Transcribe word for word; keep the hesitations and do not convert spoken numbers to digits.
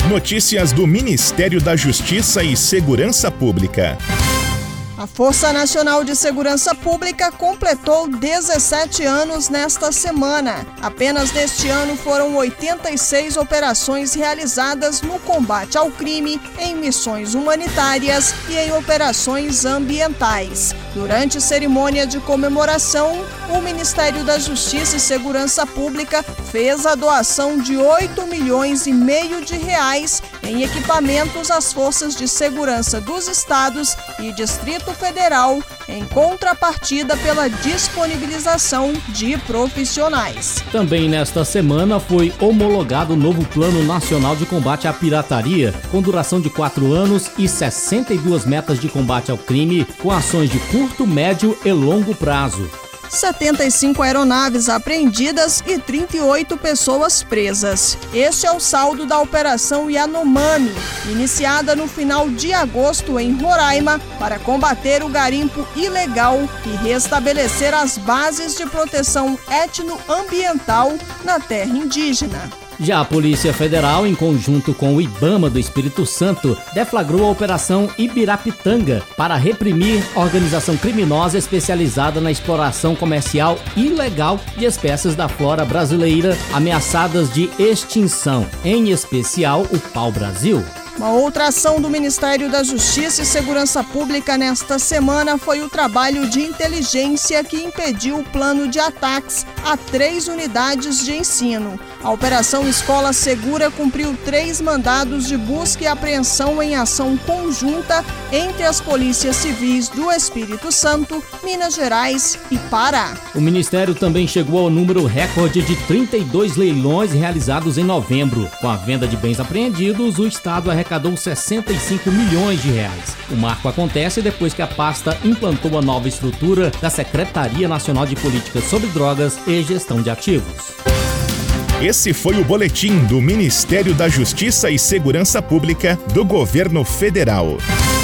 Notícias do Ministério da Justiça e Segurança Pública. A Força Nacional de Segurança Pública completou dezessete anos nesta semana. Apenas neste ano foram oitenta e seis operações realizadas no combate ao crime, em missões humanitárias e em operações ambientais. Durante cerimônia de comemoração, o Ministério da Justiça e Segurança Pública fez a doação de oito milhões e meio de reais em equipamentos às forças de segurança dos estados e Distrito Federal, em contrapartida pela disponibilização de profissionais. Também nesta semana foi homologado o novo Plano Nacional de Combate à Pirataria, com duração de quatro anos e sessenta e duas metas de combate ao crime, com ações de curto, médio e longo prazo. setenta e cinco aeronaves apreendidas e trinta e oito pessoas presas. Este é o saldo da Operação Yanomami, iniciada no final de agosto em Roraima para combater o garimpo ilegal e restabelecer as bases de proteção etnoambiental na terra indígena. Já a Polícia Federal, em conjunto com o IBAMA do Espírito Santo, deflagrou a Operação Ibirapitanga para reprimir organização criminosa especializada na exploração comercial ilegal de espécies da flora brasileira ameaçadas de extinção, em especial o pau-brasil. Uma outra ação do Ministério da Justiça e Segurança Pública nesta semana foi o trabalho de inteligência que impediu o plano de ataques a três unidades de ensino. A Operação Escola Segura cumpriu três mandados de busca e apreensão em ação conjunta entre as polícias civis do Espírito Santo, Minas Gerais e Pará. O Ministério também chegou ao número recorde de trinta e dois leilões realizados em novembro. Com a venda de bens apreendidos, o Estado arrecadou sessenta e cinco milhões de reais. O marco acontece depois que a pasta implantou a nova estrutura da Secretaria Nacional de Políticas sobre Drogas e Gestão de Ativos. Esse foi o boletim do Ministério da Justiça e Segurança Pública do Governo Federal.